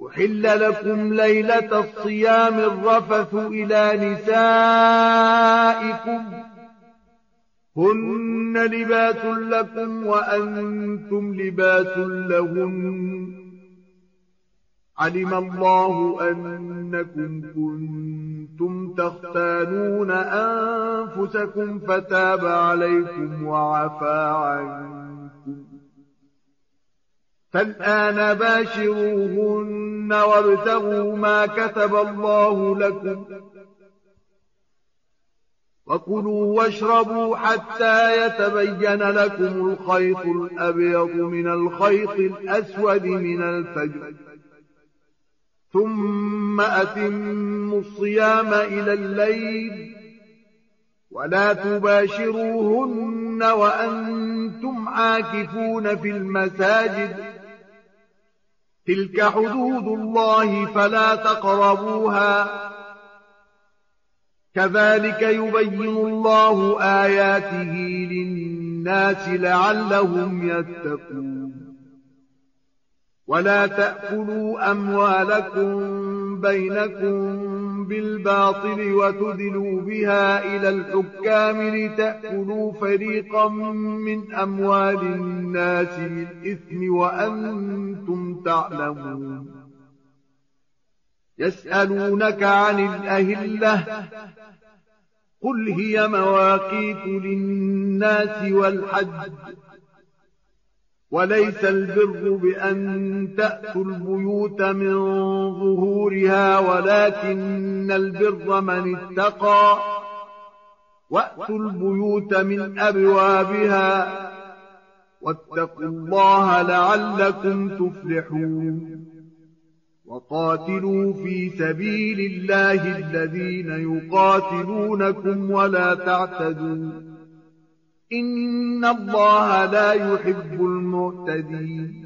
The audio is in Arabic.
أحل لكم ليلة الصيام الرفث إلى نسائكم هن لباس لكم وأنتم لباس لهن علم الله أنكم كنتم تختانون أنفسكم فتاب عليكم وعفى عنكم فالآن باشروهن وابتغوا ما كتب الله لكم وكلوا واشربوا حتى يتبين لكم الخيط الأبيض من الخيط الأسود من الفجر ثم أتموا الصيام إلى الليل ولا تباشروهن وأنتم عاكفون في المساجد تلك حدود الله فلا تقربوها كذلك يبين الله آياته للناس لعلهم يتقون ولا تأكلوا أموالكم بينكم بالباطل وتدلوا بها إلى الحكام لتأكلوا فريقا من أموال الناس بالإثم وأنتم تعلمون يسألونك عن الأهلة قل هي مواقيت للناس والحج وليس البر بأن تأتوا البيوت من ظهورها ولكن البر من اتقى وأتوا البيوت من أبوابها واتقوا الله لعلكم تفلحون وقاتلوا في سبيل الله الذين يقاتلونكم ولا تعتدوا إن الله لا يحب المعتدين